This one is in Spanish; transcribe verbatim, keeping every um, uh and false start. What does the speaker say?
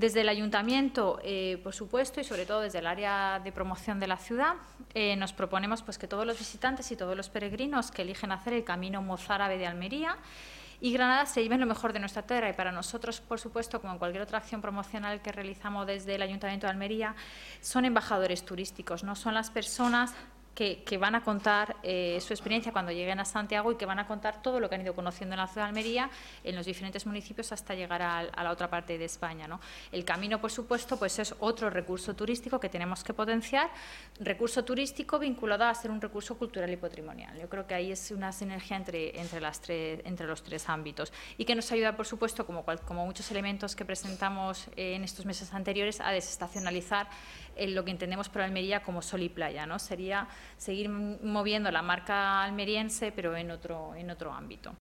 Desde el Ayuntamiento, eh, por supuesto, y sobre todo desde el área de promoción de la ciudad, eh, nos proponemos pues, que todos los visitantes y todos los peregrinos que eligen hacer el camino mozárabe de Almería y Granada se lleven lo mejor de nuestra tierra. Y para nosotros, por supuesto, como en cualquier otra acción promocional que realizamos desde el Ayuntamiento de Almería, son embajadores turísticos, no son las personas Que, que van a contar eh, su experiencia cuando lleguen a Santiago y que van a contar todo lo que han ido conociendo en la ciudad de Almería, en los diferentes municipios, hasta llegar a, a la otra parte de España, ¿no? El camino, por supuesto, pues es otro recurso turístico que tenemos que potenciar, recurso turístico vinculado a ser un recurso cultural y patrimonial. Yo creo que ahí es una sinergia entre, entre, las tres, entre los tres ámbitos y que nos ayuda, por supuesto, como, cual, como muchos elementos que presentamos eh, en estos meses anteriores, a desestacionalizar eh, lo que entendemos por Almería como sol y playa, ¿no? Sería seguir moviendo la marca almeriense, pero en otro, en otro ámbito.